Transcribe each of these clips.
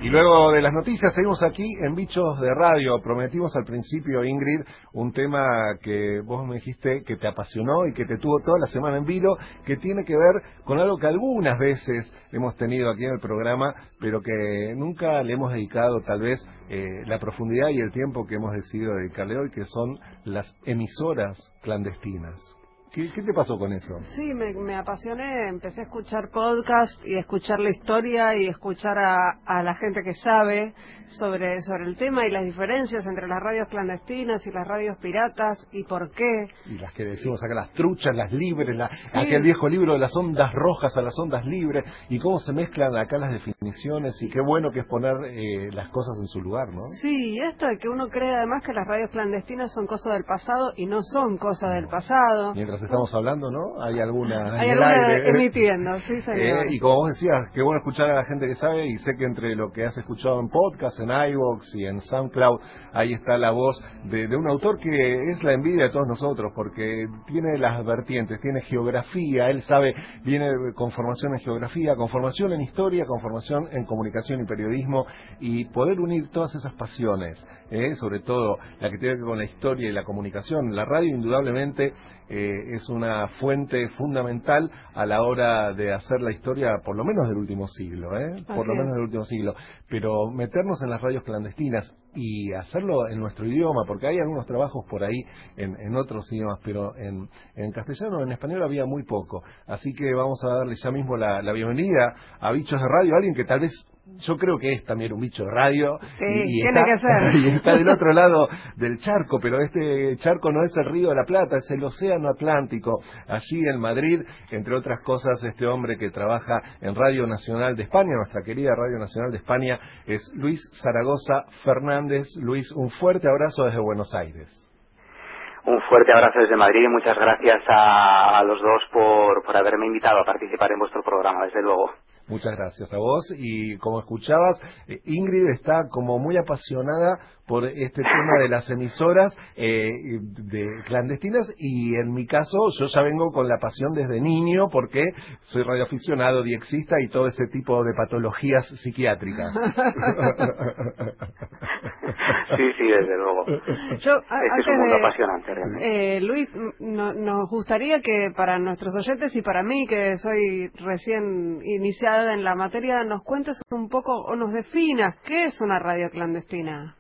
Y luego de las noticias seguimos aquí en Bichos de Radio. Prometimos al principio, Ingrid, un tema que vos me dijiste que te apasionó y que te tuvo toda la semana en vilo, que tiene que ver con algo que algunas veces hemos tenido aquí en el programa, pero que nunca le hemos dedicado tal vez la profundidad y el tiempo que hemos decidido dedicarle hoy, que son las emisoras clandestinas. ¿Qué te pasó con eso? Sí, me apasioné, empecé a escuchar podcast y a escuchar la historia y escuchar a la gente que sabe sobre el tema y las diferencias entre las radios clandestinas y las radios piratas y por qué. Y las que decimos acá, las truchas, las libres, Sí. aquel viejo libro de las ondas rojas a las ondas libres, y cómo se mezclan acá las definiciones, y qué bueno que es poner las cosas en su lugar, ¿no? Sí, esto de que uno cree además que las radios clandestinas son cosas del pasado y no son cosas del pasado. Mientras estamos hablando, ¿no? Hay alguna Hay en el alguna aire. emitiendo, sí señor. Y como vos decías, qué bueno escuchar a la gente que sabe, y sé que entre lo que has escuchado en podcast, en iVoox y en SoundCloud, ahí está la voz de un autor que es la envidia de todos nosotros, porque tiene las vertientes, tiene geografía, él sabe, viene con formación en geografía, con formación en historia, con formación en comunicación y periodismo, y poder unir todas esas pasiones, sobre todo la que tiene que ver con la historia y la comunicación. La radio indudablemente es una fuente fundamental a la hora de hacer la historia, por lo menos del último siglo, por lo menos del último siglo. Pero meternos en las radios clandestinas y hacerlo en nuestro idioma, porque hay algunos trabajos por ahí en otros idiomas, pero en castellano, en español había muy poco. Así que vamos a darle ya mismo la bienvenida a Bichos de Radio, a alguien que tal vez, yo creo que es también un bicho de radio, sí, y tiene que ser. y está del otro lado del charco, pero este charco no es el Río de la Plata, es el Océano Atlántico. Allí en Madrid, entre otras cosas, este hombre que trabaja en Radio Nacional de España, nuestra querida Radio Nacional de España, es Luis Zaragoza Fernández. Luis, un fuerte abrazo desde Buenos Aires. Un fuerte abrazo desde Madrid y muchas gracias a los dos por haberme invitado a participar en vuestro programa, desde luego. Muchas gracias a vos, y como escuchabas, Ingrid está como muy apasionada por este tema de las emisoras de clandestinas, y en mi caso yo ya vengo con la pasión desde niño porque soy radioaficionado, diexista y todo ese tipo de patologías psiquiátricas. Sí, desde luego. Es un mundo apasionante realmente. Luis, nos gustaría que para nuestros oyentes y para mí, que soy recién iniciada en la materia, nos cuentes un poco o nos definas qué es una radio clandestina.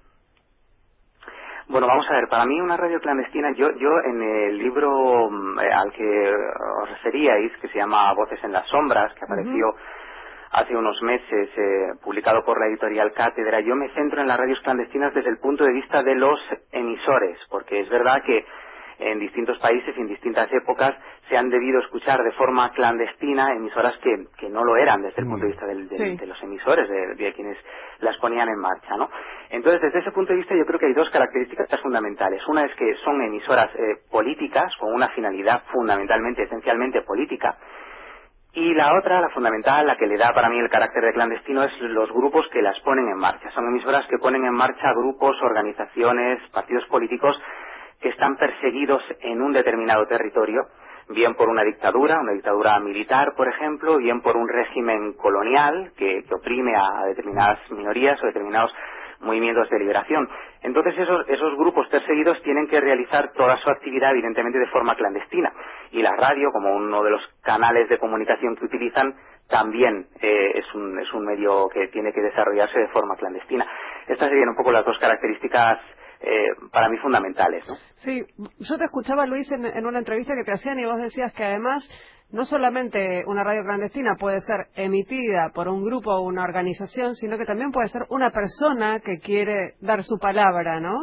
Bueno, vamos a ver, para mí una radio clandestina, yo en el libro al que os referíais, que se llama Voces en las Sombras, que apareció hace unos meses, publicado por la editorial Cátedra, yo me centro en las radios clandestinas desde el punto de vista de los emisores, porque es verdad que en distintos países y en distintas épocas se han debido escuchar de forma clandestina emisoras que no lo eran desde el punto de vista de los emisores, de quienes las ponían en marcha, ¿no? Entonces, desde ese punto de vista yo creo que hay dos características fundamentales. Una es que son emisoras políticas, con una finalidad fundamentalmente, esencialmente política, y la otra, la fundamental, la que le da para mí el carácter de clandestino, es los grupos que las ponen en marcha. Son emisoras que ponen en marcha grupos, organizaciones, partidos políticos que están perseguidos en un determinado territorio, bien por una dictadura militar, por ejemplo, bien por un régimen colonial que oprime a determinadas minorías o determinados movimientos de liberación. Entonces esos grupos perseguidos tienen que realizar toda su actividad evidentemente de forma clandestina, y la radio, como uno de los canales de comunicación que utilizan, también es un medio que tiene que desarrollarse de forma clandestina. Estas serían un poco las dos características para mí fundamentales, ¿no? Sí, yo te escuchaba, Luis, en una entrevista que te hacían, y vos decías que además no solamente una radio clandestina puede ser emitida por un grupo o una organización, sino que también puede ser una persona que quiere dar su palabra, ¿no?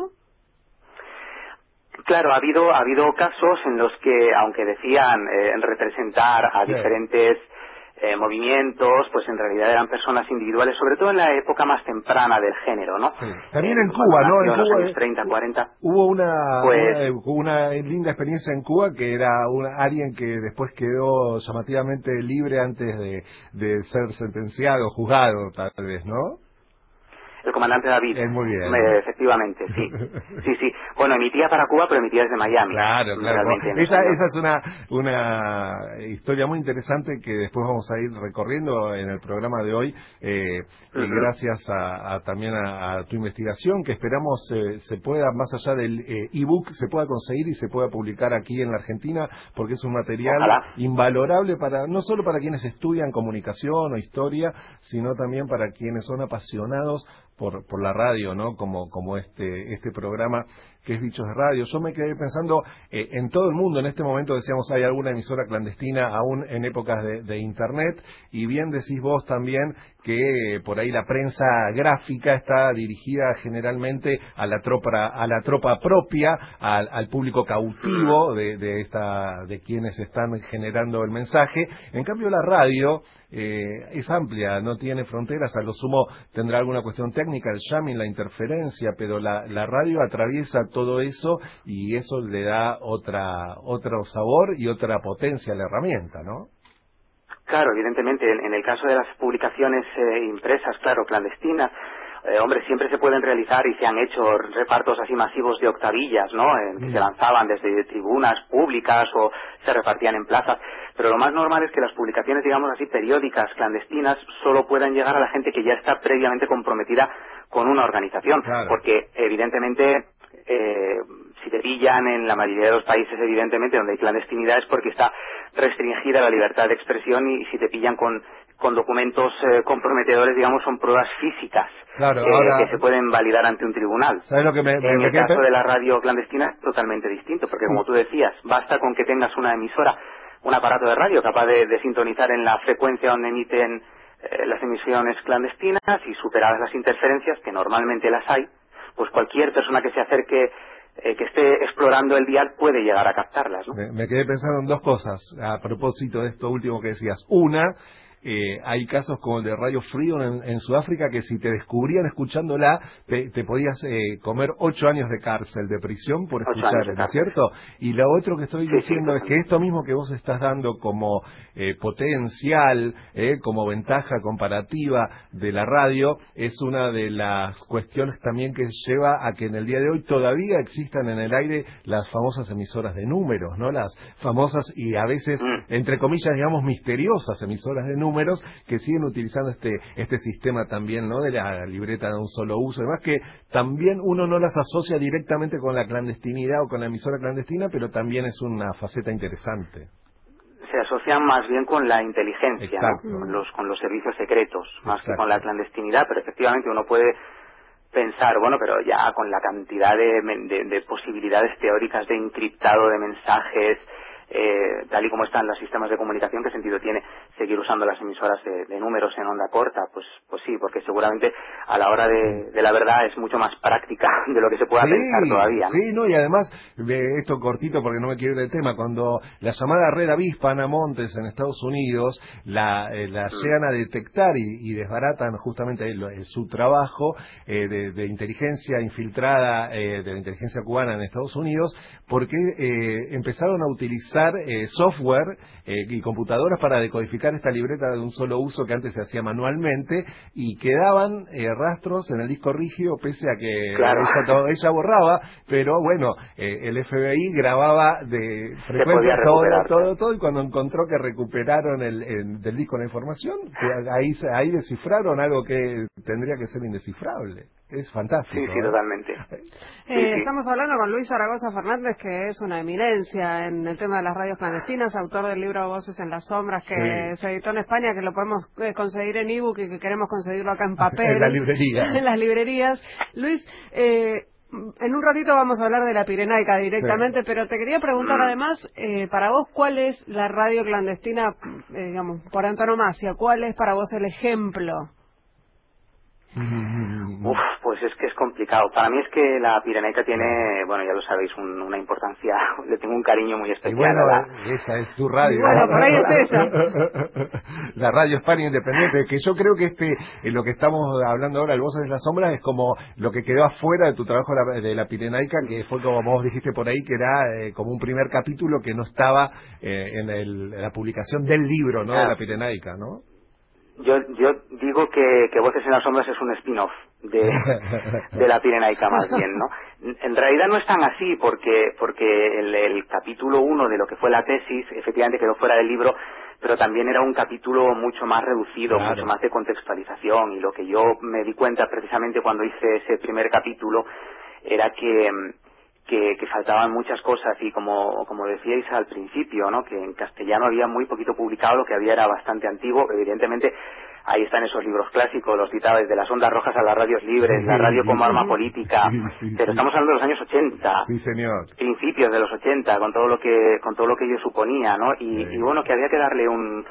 Claro, ha habido casos en los que, aunque decían representar a diferentes movimientos, pues en realidad eran personas individuales, sobre todo en la época más temprana del género, ¿no? Sí. También en Cuba, ¿no? En los años 30, 40. Hubo una linda experiencia en Cuba, que era alguien que después quedó llamativamente libre antes de ser sentenciado, juzgado, tal vez, ¿no? El comandante David. Muy bien. Efectivamente, sí. Sí. Bueno, emitía para Cuba, pero emitía desde Miami. Claro. Esa es una historia muy interesante que después vamos a ir recorriendo en el programa de hoy, y gracias también a tu investigación, que esperamos se pueda, más allá del ebook, se pueda conseguir y se pueda publicar aquí en la Argentina, porque es un material invalorable no solo para quienes estudian comunicación o historia, sino también para quienes son apasionados por la radio, ¿no? Como este programa que es Bichos de Radio. Yo me quedé pensando en todo el mundo. En este momento decíamos hay alguna emisora clandestina aún en épocas de internet, y bien decís vos también que por ahí la prensa gráfica está dirigida generalmente a la tropa propia, al público cautivo de quienes están generando el mensaje. En cambio la radio es amplia, no tiene fronteras, a lo sumo tendrá alguna cuestión técnica, el jamming, la interferencia, pero la radio atraviesa todo eso, y eso le da otro sabor y otra potencia a la herramienta, ¿no? Claro, evidentemente, en el caso de las publicaciones impresas, claro, clandestinas, hombre, siempre se pueden realizar y se han hecho repartos así masivos de octavillas, ¿no? Que se lanzaban desde tribunas públicas o se repartían en plazas. Pero lo más normal es que las publicaciones, digamos así, periódicas, clandestinas, solo puedan llegar a la gente que ya está previamente comprometida con una organización. Claro. Porque, evidentemente, si te pillan en la mayoría de los países, evidentemente, donde hay clandestinidad es porque está restringida la libertad de expresión, y si te pillan con documentos comprometedores, digamos, son pruebas físicas, claro, que se pueden validar ante un tribunal. ¿Sabes lo que en el caso de la radio clandestina es totalmente distinto, porque como tú decías, basta con que tengas una emisora, un aparato de radio capaz de sintonizar en la frecuencia donde emiten las emisiones clandestinas, y superadas las interferencias, que normalmente las hay, pues cualquier persona que se acerque, que esté explorando el dial, puede llegar a captarlas, ¿no? Me quedé pensando en dos cosas a propósito de esto último que decías. Una, hay casos como el de Radio Freedom en Sudáfrica, que si te descubrían escuchándola, te podías comer 8 años de cárcel, de prisión por escucharla, ¿no es cierto? Y lo otro que estoy diciendo es que esto mismo que vos estás dando como potencial, como ventaja comparativa de la radio, es una de las cuestiones también que lleva a que en el día de hoy todavía existan en el aire las famosas emisoras de números, ¿no? Las famosas y a veces, entre comillas, digamos, misteriosas emisoras de números, que siguen utilizando este sistema también, ¿no? De la libreta de un solo uso, además que también uno no las asocia directamente con la clandestinidad o con la emisora clandestina, pero también es una faceta interesante. Se asocian más bien con la inteligencia, ¿no? Con los servicios secretos, más que con la clandestinidad, pero efectivamente uno puede pensar, bueno, pero ya con la cantidad de posibilidades teóricas de encriptado de mensajes, tal y como están los sistemas de comunicación, ¿qué sentido tiene seguir usando las emisoras de números en onda corta? Pues sí, porque seguramente a la hora de la verdad es mucho más práctica de lo que se pueda pensar todavía, ¿no? Sí, y además, esto cortito porque no me quiero ir del tema, cuando la llamada red avispa Ana Montes en Estados Unidos la llegan a detectar y desbaratan justamente su trabajo de inteligencia infiltrada de la inteligencia cubana en Estados Unidos, porque empezaron a utilizar software y computadoras para decodificar esta libreta de un solo uso que antes se hacía manualmente, y quedaban rastros en el disco rígido, pese a que ella borraba, pero bueno, el FBI grababa de frecuencia todo, y cuando encontró que recuperaron del disco la información, ahí descifraron algo que tendría que ser indescifrable. Es fantástico. Sí, totalmente. Estamos hablando con Luis Zaragoza Fernández, que es una eminencia en el tema de las radios clandestinas, autor del libro Voces en las Sombras, que se editó en España, que lo podemos conseguir en ebook y que queremos conseguirlo acá en papel. En la librería. En las librerías. Luis, en un ratito vamos a hablar de la Pirenaica directamente, pero te quería preguntar además, para vos, ¿cuál es la radio clandestina, digamos, por antonomasia? ¿Cuál es para vos el ejemplo? Pues es que es complicado. Para mí es que la Pirenaica tiene, bueno, ya lo sabéis, una importancia, le tengo un cariño muy especial. Y bueno, esa es tu radio. Bueno, por ahí es esa. La radio hispana independiente, que yo creo que lo que estamos hablando ahora, el Voces de las Sombras, es como lo que quedó afuera de tu trabajo de la Pirenaica, que fue como vos dijiste por ahí, que era como un primer capítulo que no estaba en la publicación del libro, ¿no? De la Pirenaica, ¿no? Yo digo que Voces en las Sombras es un spin-off de la Pirenaica más bien, ¿no? En realidad no es tan así porque el capítulo 1 de lo que fue la tesis efectivamente quedó fuera del libro, pero también era un capítulo mucho más reducido, claro, mucho más de contextualización, y lo que yo me di cuenta precisamente cuando hice ese primer capítulo era que faltaban muchas cosas, y como decíais al principio, ¿no? Que en castellano había muy poquito publicado, lo que había era bastante antiguo. Evidentemente ahí están esos libros clásicos, los citados, desde las ondas rojas a las radios libres, la radio como arma política, pero estamos hablando de los años 80, sí, señor, principios de los 80, con todo lo que ello suponía, ¿no? Y bueno, que había que darle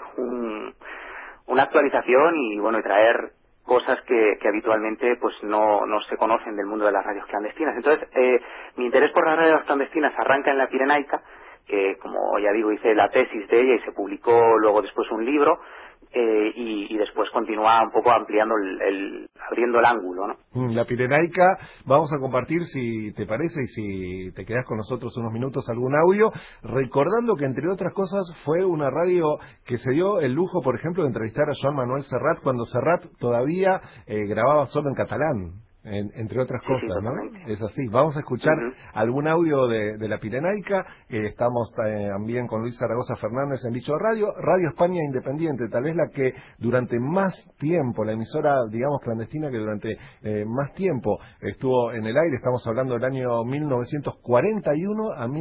una actualización y bueno, y traer cosas que habitualmente pues no se conocen del mundo de las radios clandestinas. Entonces, mi interés por las radios clandestinas arranca en la Pirenaica, que como ya digo hice la tesis de ella y se publicó luego después un libro, y después continúa un poco ampliando abriendo el ángulo, ¿no? La Pirenaica, vamos a compartir, si te parece y si te quedas con nosotros unos minutos, algún audio, recordando que entre otras cosas fue una radio que se dio el lujo, por ejemplo, de entrevistar a Joan Manuel Serrat cuando Serrat todavía grababa solo en catalán. Entre otras cosas, ¿no? Es así. Vamos a escuchar algún audio de la Pirenaica. Estamos también con Luis Zaragoza Fernández en Bicho Radio España Independiente, tal vez la que durante más tiempo, la emisora, digamos, clandestina que durante más tiempo estuvo en el aire. Estamos hablando del año 1941 a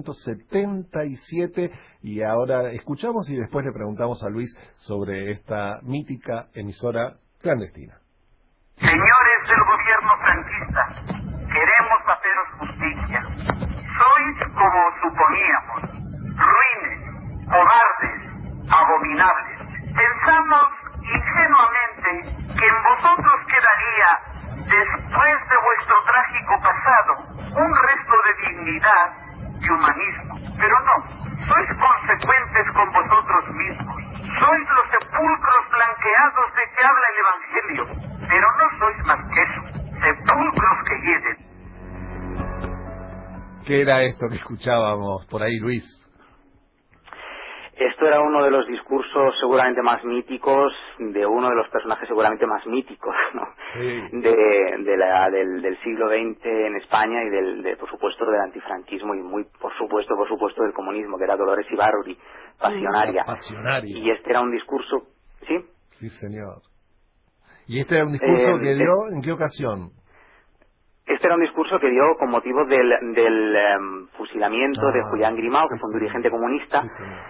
1977, y ahora escuchamos y después le preguntamos a Luis sobre esta mítica emisora clandestina. Señores del gobierno franquista, queremos haceros justicia. Sois como suponíamos, ruines, cobardes, abominables. Pensamos ingenuamente que en vosotros quedaría, después de vuestro trágico pasado, un resto de dignidad y humanismo. Pero no, sois consecuentes con vosotros mismos. Sois los sepulcros blanqueados de que habla el Evangelio, pero no sois más que eso, sepulcros que hieden. ¿Qué era esto que escuchábamos por ahí, Luis? Esto era uno de los discursos seguramente más míticos de uno de los personajes seguramente más míticos, ¿no? Sí. del siglo XX en España y por supuesto del antifranquismo y muy por supuesto del comunismo, que era Dolores Ibárruri, pasionaria. Y este era un discurso, ¿sí? Sí, señor. ¿Y este era un discurso que dio en qué ocasión? Este era un discurso que dio con motivo del fusilamiento de Julián Grimau, que fue un dirigente comunista,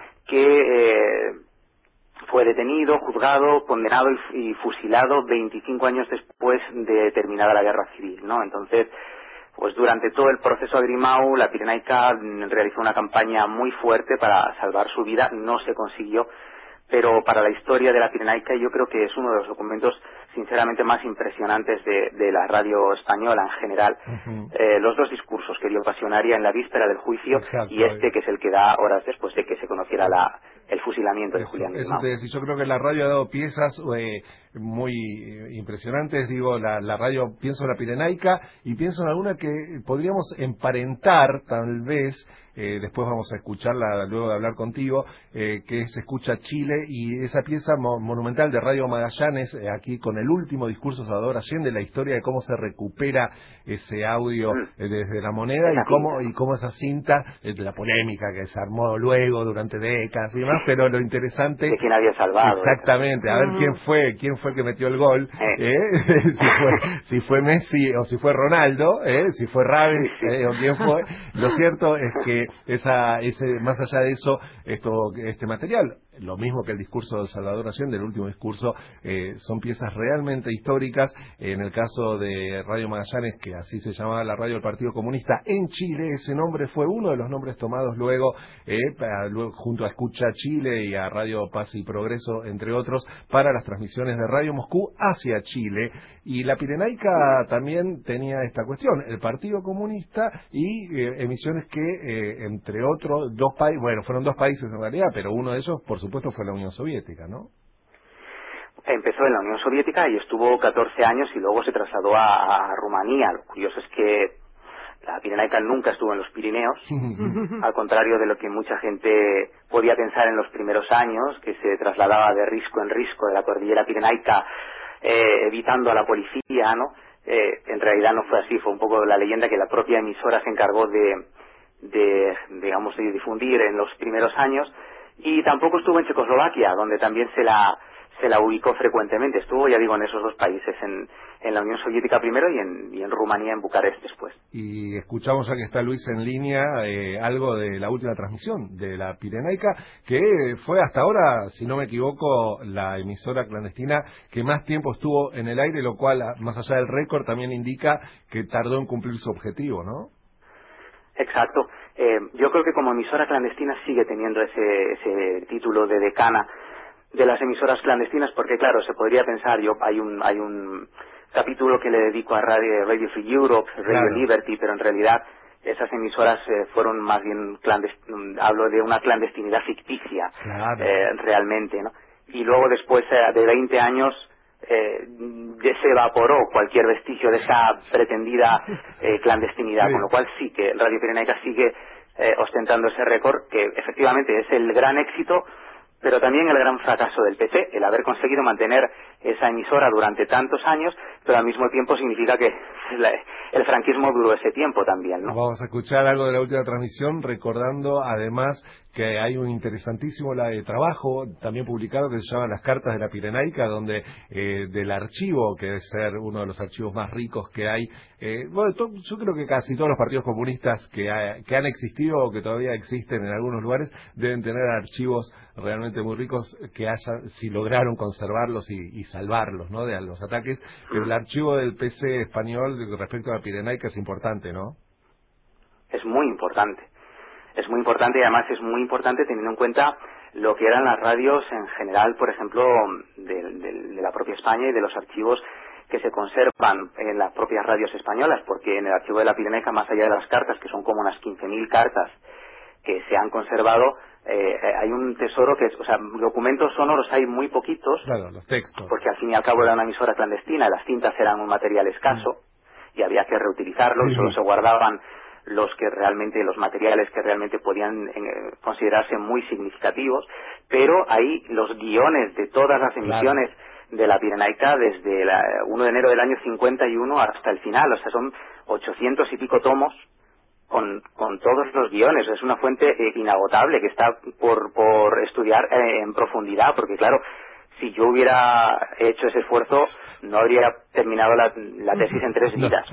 que fue detenido, juzgado, condenado y fusilado 25 años después de terminada la guerra civil, ¿no? Entonces, pues durante todo el proceso de Grimau, la Pirenaica realizó una campaña muy fuerte para salvar su vida. No se consiguió, pero para la historia de la Pirenaica yo creo que es uno de los documentos sinceramente más impresionantes de la radio española en general. Los dos discursos que dio Pasionaria en la víspera del juicio, y este que es el que da horas después de que se conociera el fusilamiento de Julián Grimau. Yo creo que la radio ha dado piezas muy impresionantes. Digo, la radio, pienso en la Pirenaica y pienso en alguna que podríamos emparentar tal vez, después vamos a escucharla luego de hablar contigo, que se escucha Chile, y esa pieza monumental de Radio Magallanes, aquí con el último discurso de Salvador Allende, la historia de cómo se recupera ese audio desde La Moneda, y cómo esa cinta, la polémica que se armó luego durante décadas y demás, pero lo interesante de quién había salvado. Exactamente, a ver quién fue el que metió el gol, si fue Messi o si fue Ronaldo, si fue Ravi o quién fue. Lo cierto es que más allá de eso, este material, lo mismo que el discurso de Salvador Allende, el último discurso, son piezas realmente históricas. En el caso de Radio Magallanes, que así se llamaba la radio del Partido Comunista en Chile, ese nombre fue uno de los nombres tomados luego junto a Escucha Chile y a Radio Paz y Progreso, entre otros, para las transmisiones de Radio Moscú hacia Chile. Y la Pirenaica también tenía esta cuestión, el Partido Comunista y emisiones que, entre otros, fueron dos países en realidad, pero uno de ellos, por supuesto, fue la Unión Soviética, ¿no? Empezó en la Unión Soviética y estuvo 14 años y luego se trasladó a Rumanía. Lo curioso es que La Pirenaica nunca estuvo en los Pirineos, al contrario de lo que mucha gente podía pensar en los primeros años, que se trasladaba de risco en risco de la cordillera Pirenaica, evitando a la policía, ¿no? En realidad no fue así, fue un poco la leyenda que la propia emisora se encargó de difundir en los primeros años, y tampoco estuvo en Checoslovaquia, donde también se la ubicó frecuentemente. Estuvo, ya digo, en esos dos países, en la Unión Soviética primero y en Rumanía, en Bucarest después. Y escuchamos, ya que está Luis en línea, algo de la última transmisión de la Pirenaica, que fue hasta ahora, si no me equivoco, la emisora clandestina que más tiempo estuvo en el aire, lo cual, más allá del récord, también indica que tardó en cumplir su objetivo, ¿no? Exacto. Yo creo que como emisora clandestina sigue teniendo ese título de decana de las emisoras clandestinas, porque claro, se podría pensar, hay un capítulo que le dedico a Radio Free Europe, Radio Claro. Liberty, pero en realidad esas emisoras fueron más bien hablo de una clandestinidad ficticia, Claro. realmente, ¿no? Y luego después de 20 años se evaporó cualquier vestigio de esa pretendida clandestinidad, Sí. con lo cual sí que Radio Pirenaica sigue ostentando ese récord, que efectivamente es el gran éxito, pero también el gran fracaso del PC, el haber conseguido mantener esa emisora durante tantos años, pero al mismo tiempo significa que el franquismo duró ese tiempo también, ¿no? Vamos a escuchar algo de la última transmisión, recordando además que hay un interesantísimo trabajo también publicado que se llama Las Cartas de la Pirenaica, donde del archivo, que debe ser uno de los archivos más ricos que hay, yo creo que casi todos los partidos comunistas que han existido o que todavía existen en algunos lugares deben tener archivos realmente muy ricos si lograron conservarlos y salvarlos, ¿no?, de los ataques. Pero el archivo del PC español respecto a la Pirenaica es importante, ¿no? Es muy importante y además es muy importante teniendo en cuenta lo que eran las radios en general, por ejemplo, de la propia España y de los archivos que se conservan en las propias radios españolas, porque en el archivo de la Pirenaica, más allá de las cartas, que son como unas 15.000 cartas que se han conservado, hay un tesoro documentos sonoros hay muy poquitos. Claro, los textos. Porque al fin y al cabo era una emisora clandestina, las cintas eran un material escaso y había que reutilizarlo, y solo se guardaban los materiales que realmente podían considerarse muy significativos, pero ahí los guiones de todas las emisiones de la Pirenaica desde 1 de enero del año 51 hasta el final, o sea, son 800 y pico tomos con todos los guiones. Es una fuente inagotable que está por estudiar en profundidad, porque claro, si yo hubiera hecho ese esfuerzo, no habría terminado la tesis en 3 vidas.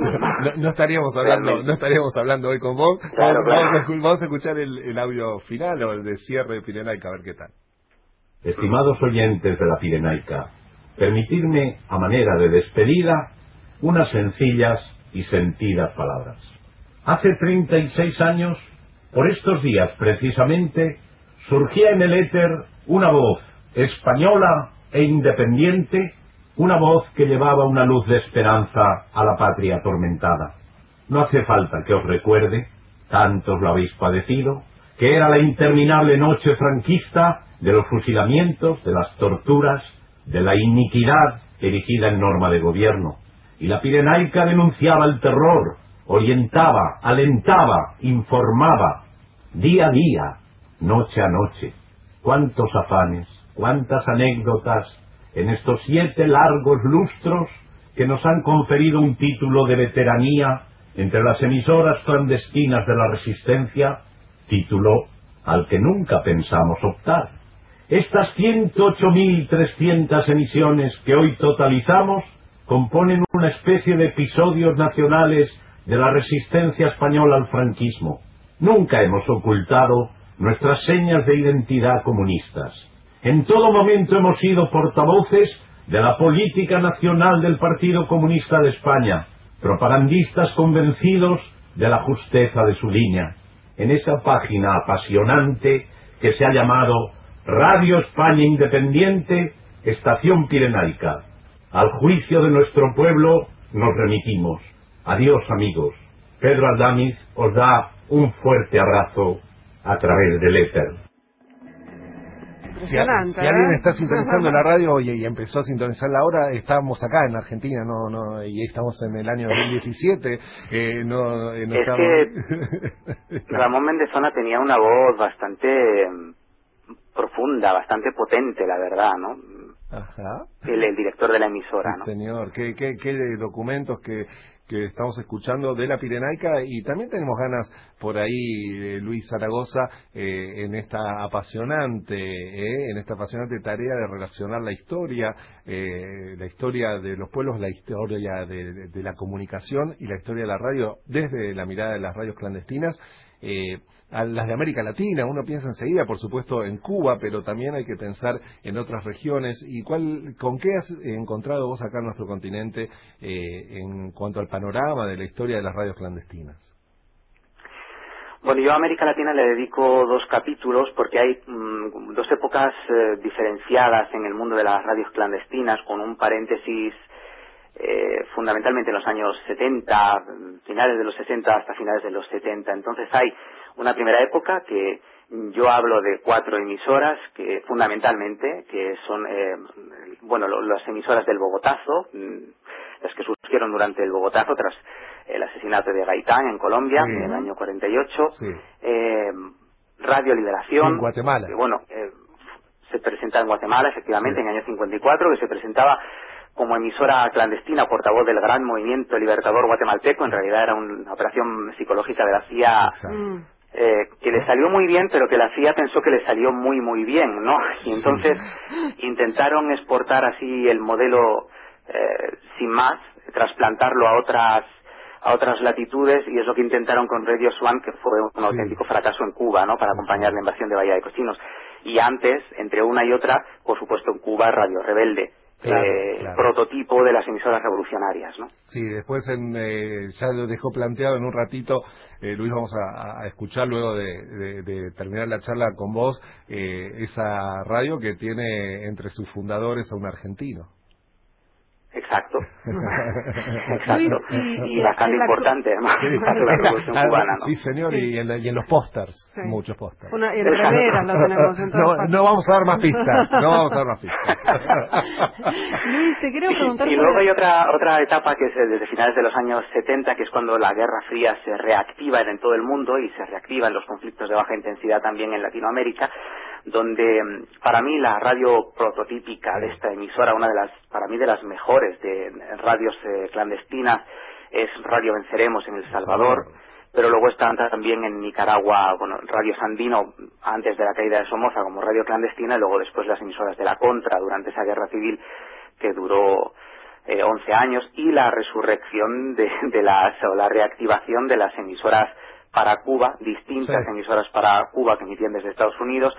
No estaríamos hablando hoy con vos. Claro. Vamos a escuchar el audio final o el de cierre de Pirenaica, a ver qué tal. Estimados oyentes de la Pirenaica, permitidme, a manera de despedida, unas sencillas y sentidas palabras. Hace 36 años, por estos días precisamente, surgía en el éter una voz española e independiente, una voz que llevaba una luz de esperanza a la patria atormentada. No hace falta que os recuerde, tantos lo habéis padecido, que era la interminable noche franquista de los fusilamientos, de las torturas, de la iniquidad erigida en norma de gobierno. Y la Pirenaica denunciaba el terror, orientaba, alentaba, informaba, día a día, noche a noche. Cuántos afanes, cuántas anécdotas en estos 7 largos lustros que nos han conferido un título de veteranía entre las emisoras clandestinas de la Resistencia, título al que nunca pensamos optar. Estas 108.300 emisiones que hoy totalizamos componen una especie de episodios nacionales de la resistencia española al franquismo. Nunca hemos ocultado nuestras señas de identidad comunistas. En todo momento hemos sido portavoces de la política nacional del Partido Comunista de España, propagandistas convencidos de la justeza de su línea. En esa página apasionante que se ha llamado Radio España Independiente, Estación Pirenaica, al juicio de nuestro pueblo nos remitimos. Adiós, amigos. Pedro Aldamiz os da un fuerte abrazo a través del éter. Impresionante. Si alguien está sintonizando la radio y empezó a sintonizarla ahora, estamos acá en Argentina, y estamos en el año 2017. No es estamos... que Ramón Mendezona tenía una voz bastante profunda, bastante potente, la verdad, ¿no? Ajá. El director de la emisora, Sí, ¿no? señor. ¿Qué documentos que estamos escuchando de la Pirenaica? Y también tenemos ganas por ahí, Luis Zaragoza, en esta apasionante tarea de relacionar la historia de los pueblos, la historia de la comunicación y la historia de la radio desde la mirada de las radios clandestinas. A las de América Latina, uno piensa enseguida, por supuesto, en Cuba, pero también hay que pensar en otras regiones. ¿Y con qué has encontrado vos acá en nuestro continente en cuanto al panorama de la historia de las radios clandestinas? Bueno, yo a América Latina le dedico 2 capítulos porque hay 2 épocas diferenciadas en el mundo de las radios clandestinas, con un paréntesis fundamentalmente en los años 70, finales de los 60 hasta finales de los 70. Entonces hay una primera época que yo hablo de 4 emisoras que fundamentalmente, que son las emisoras del Bogotazo, las que surgieron durante el Bogotazo tras el asesinato de Gaitán en Colombia, sí, en el año 48, sí. Radio Liberación, en Guatemala, que se presenta en Guatemala efectivamente, sí, en el año 54, que se presentaba como emisora clandestina, portavoz del gran movimiento libertador guatemalteco. En realidad era una operación psicológica de la CIA que le salió muy bien, pero que la CIA pensó que le salió muy muy bien, ¿no? Y entonces intentaron exportar así el modelo sin más, trasplantarlo a otras latitudes, y es lo que intentaron con Radio Swan, que fue un auténtico fracaso en Cuba, ¿no? Para acompañar la invasión de Bahía de Cochinos. Y antes, entre una y otra, por supuesto en Cuba, Radio Rebelde. Claro. Prototipo de las emisoras revolucionarias, ¿no? Sí, después ya lo dejó planteado en un ratito, Luis, vamos a escuchar luego de terminar la charla con vos, esa radio que tiene entre sus fundadores a un argentino. Exacto. Luis, y bastante importante, además, para la Revolución Cubana, ¿no? Sí, señor, y en los pósters, muchos pósters. Y en remeras lo tenemos en todas partes. No vamos a dar más pistas, Luis, te quiero preguntar y luego hay otra etapa que es desde finales de los años 70, que es cuando la Guerra Fría se reactiva en todo el mundo y se reactivan los conflictos de baja intensidad también en Latinoamérica, donde para mí la radio prototípica de esta emisora, una de las mejores de radios clandestinas, es Radio Venceremos en El Salvador, pero luego está también en Nicaragua, Radio Sandino antes de la caída de Somoza como radio clandestina, y luego después las emisoras de la Contra durante esa guerra civil que duró 11 años, y la resurrección la reactivación de las emisoras para Cuba, distintas emisoras para Cuba que emitían desde Estados Unidos,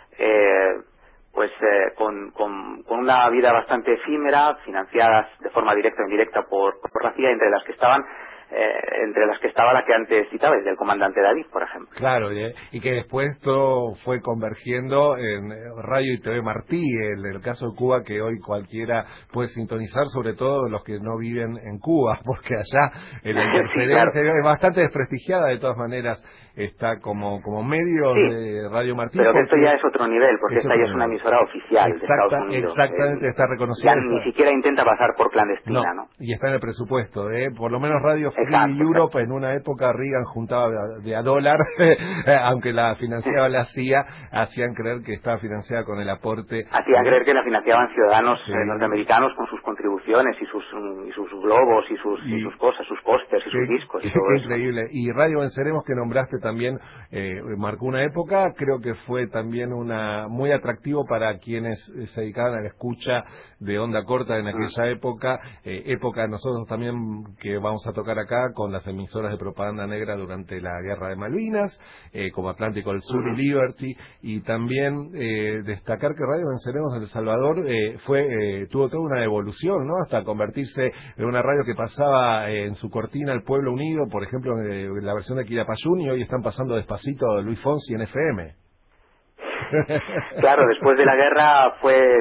con una vida bastante efímera, financiadas de forma directa o indirecta por la CIA, entre las que estaba la que antes citabais, del comandante David, por ejemplo. Claro, y que después todo fue convergiendo en Radio y TV Martí, el caso de Cuba, que hoy cualquiera puede sintonizar, sobre todo los que no viven en Cuba, porque allá la interferencia es bastante desprestigiada. De todas maneras, está como medio de Radio Martí. Pero que esto ya es otro nivel, porque esta ya es una emisora oficial de Estados Unidos. Exactamente, está reconocida. Ya ni siquiera intenta pasar por clandestina, ¿no? Y está en el presupuesto, por lo menos Radio Free Europe en una época Reagan juntaba de a dólar, aunque la financiaba la CIA, hacían creer que estaba financiada con el aporte. Hacían creer que la financiaban ciudadanos norteamericanos con sus contribuciones y sus globos y sus cosas, sus pósters y sus discos y todo eso. Increíble. Y Radio Venceremos, que nombraste también, marcó una época, creo que fue también muy atractivo para quienes se dedicaban a la escucha de onda corta en aquella época nosotros también que vamos a tocar acá con las emisoras de propaganda negra durante la Guerra de Malvinas, como Atlántico del Sur y Liberty, y también destacar que Radio Venceremos de El Salvador tuvo toda una evolución, ¿no? Hasta convertirse en una radio que pasaba en su cortina El Pueblo Unido, por ejemplo, en la versión de Quilapayún, y hoy están pasando Despacito de Luis Fonsi en FM. Claro, después de la guerra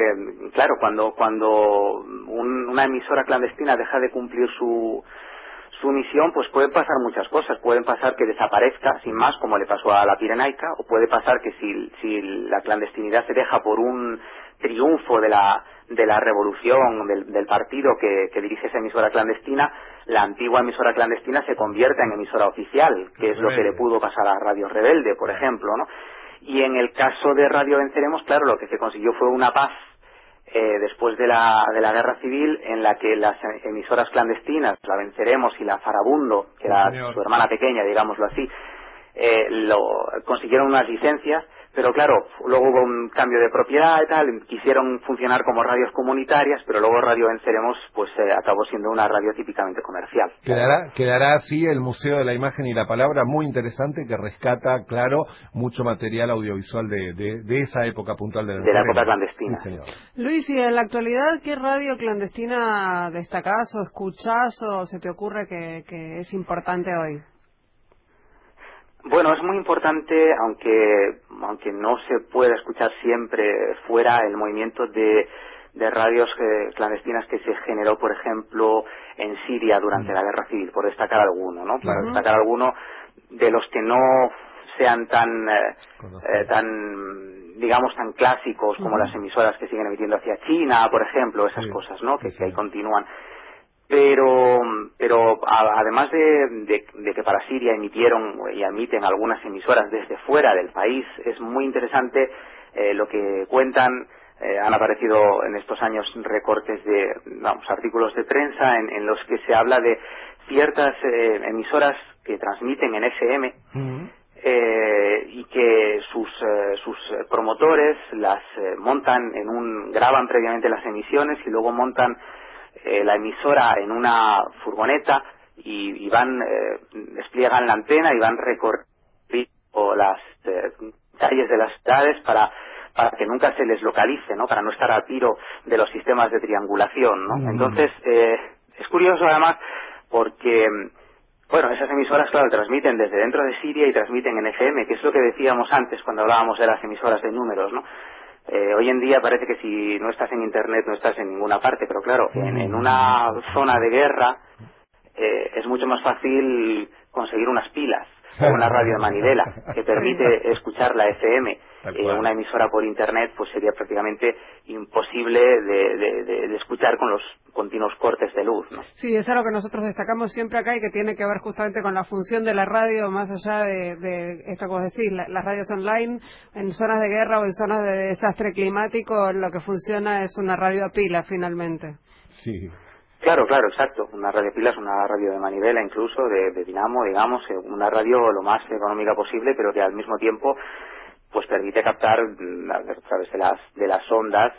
cuando una emisora clandestina deja de cumplir su su misión, pues pueden pasar muchas cosas. Pueden pasar que desaparezca sin más, como le pasó a la Pirenaica, o puede pasar que si la clandestinidad se deja por un triunfo de la revolución del partido que dirige esa emisora clandestina, la antigua emisora clandestina se convierta en emisora oficial, que es lo que le pudo pasar a Radio Rebelde, por ejemplo, ¿no? Y en el caso de Radio Venceremos, claro, lo que se consiguió fue una paz después de la guerra civil, en la que las emisoras clandestinas, la Venceremos y la Farabundo, que era su hermana pequeña, digámoslo así, consiguieron unas licencias, pero claro, luego hubo un cambio de propiedad y tal, quisieron funcionar como radios comunitarias, pero luego Radio Venceremos pues acabó siendo una radio típicamente comercial. Quedará así el Museo de la Imagen y la Palabra, muy interesante, que rescata, claro, mucho material audiovisual de esa época puntual de la época clandestina. Sí, señor. Luis, y en la actualidad, ¿qué radio clandestina destacás o escuchás o se te ocurre que es importante hoy? Bueno, es muy importante, aunque no se pueda escuchar siempre fuera, el movimiento de radios clandestinas que se generó, por ejemplo, en Siria durante la guerra civil, por destacar alguno, ¿no? Por destacar alguno de los que no sean tan digamos, tan clásicos como las emisoras que siguen emitiendo hacia China, por ejemplo, esas cosas, ¿no? Que ahí continúan. Pero además de que para Siria emitieron y emiten algunas emisoras desde fuera del país, es muy interesante lo que cuentan. Han aparecido en estos años recortes de artículos de prensa en los que se habla de ciertas emisoras que transmiten en FM y que sus promotores las graban previamente las emisiones y luego montan la emisora en una furgoneta y despliegan la antena y van recorriendo las calles de las ciudades para que nunca se les localice, ¿no? Para no estar a tiro de los sistemas de triangulación, ¿no? Entonces, es curioso además porque, bueno, esas emisoras, claro, transmiten desde dentro de Siria y transmiten en FM, que es lo que decíamos antes cuando hablábamos de las emisoras de números, ¿no? Hoy en día parece que si no estás en Internet no estás en ninguna parte, pero claro, en una zona de guerra es mucho más fácil conseguir unas pilas o una radio de manivela que permite escuchar la FM. Una emisora por Internet pues sería prácticamente imposible de escuchar con los continuos cortes de luz, ¿no? Sí, es algo que nosotros destacamos siempre acá y que tiene que ver justamente con la función de la radio, más allá de esto que vos decís, las radios online, en zonas de guerra o en zonas de desastre climático, lo que funciona es una radio a pila, finalmente. Sí. Claro, exacto. Una radio pila es una radio de manivela, incluso de dinamo, digamos, una radio lo más económica posible, pero que al mismo tiempo pues permite captar a través de las ondas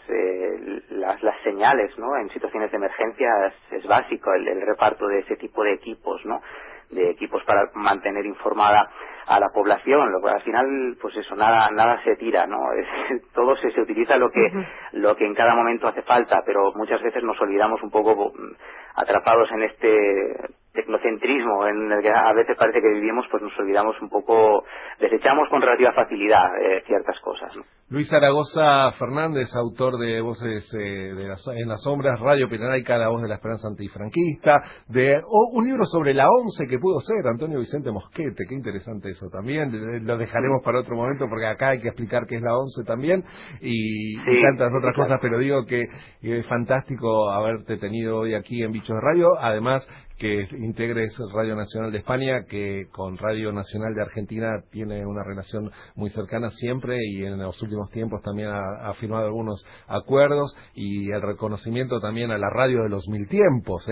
las señales, ¿no? En situaciones de emergencia es básico el reparto de ese tipo de equipos, ¿no? De equipos para mantener informada a la población. Al final, pues eso, nada se tira, ¿no? Todo se utiliza lo que en cada momento hace falta, pero muchas veces nos olvidamos un poco, atrapados en este tecnocentrismo en el que a veces parece que vivimos, pues nos olvidamos un poco, desechamos con relativa facilidad ciertas cosas, ¿no? Luis Zaragoza Fernández, autor de Voces en las Sombras, Radio Pirenaica, La Voz de la Esperanza Antifranquista, un libro sobre la ONCE que pudo ser Antonio Vicente Mosquete. Qué interesante eso también, lo dejaremos para otro momento porque acá hay que explicar qué es la ONCE también y tantas otras cosas, pero digo que es fantástico haberte tenido hoy aquí en Bichos de Radio, además que integres Radio Nacional de España, que con Radio Nacional de Argentina tiene una relación muy cercana siempre y en los últimos tiempos también ha firmado algunos acuerdos, y el reconocimiento también a la radio de los mil tiempos,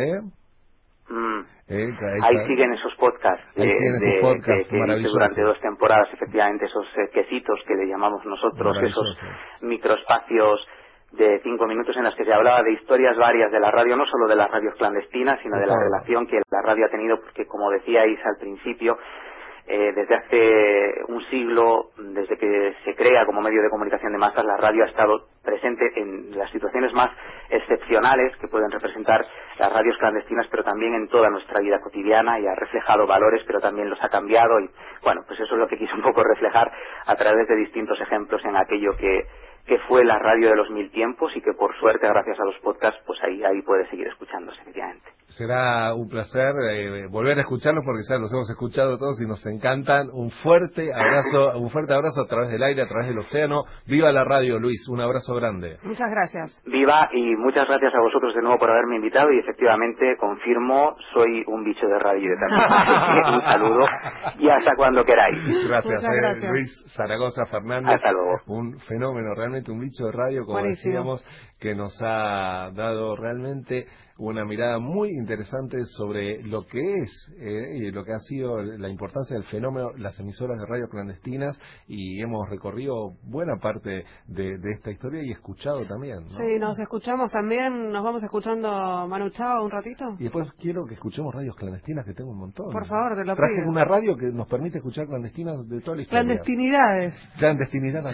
Ahí siguen esos podcasts que hice durante 2 temporadas, efectivamente, esos quesitos que le llamamos nosotros, esos microespacios de 5 minutos en las que se hablaba de historias varias de la radio, no solo de las radios clandestinas, sino de la relación que la radio ha tenido, porque como decíais al principio, desde hace un siglo, desde que se crea como medio de comunicación de masas, la radio ha estado presente en las situaciones más excepcionales que pueden representar las radios clandestinas, pero también en toda nuestra vida cotidiana, y ha reflejado valores, pero también los ha cambiado, y bueno, pues eso es lo que quise un poco reflejar a través de distintos ejemplos en aquello que fue la radio de los mil tiempos, y que por suerte, gracias a los podcasts, pues ahí puede seguir escuchándose, efectivamente. Será un placer volver a escucharlos porque ya los hemos escuchado todos y nos encantan. Un fuerte abrazo a través del aire, a través del océano. Viva la radio, Luis, un abrazo grande. Muchas gracias. Viva, y muchas gracias a vosotros de nuevo por haberme invitado, y efectivamente confirmo, soy un bicho de radio también. Un saludo y hasta cuando queráis. Gracias, Gracias. Luis Zaragoza Fernández. Hasta luego. Un fenómeno, realmente un bicho de radio, como Buenísimo. decíamos, que nos ha dado realmente una mirada muy interesante sobre lo que es y lo que ha sido la importancia del fenómeno, las emisoras de radio clandestinas, y hemos recorrido buena parte de esta historia y escuchado también, ¿no? Sí, nos escuchamos también, nos vamos escuchando Manu Chao un ratito. Y después quiero que escuchemos radios clandestinas, que tengo un montón. Por favor, te lo Traje pido. una radio que nos permite escuchar clandestinas de toda la historia. Clandestinidades. Clandestinidad.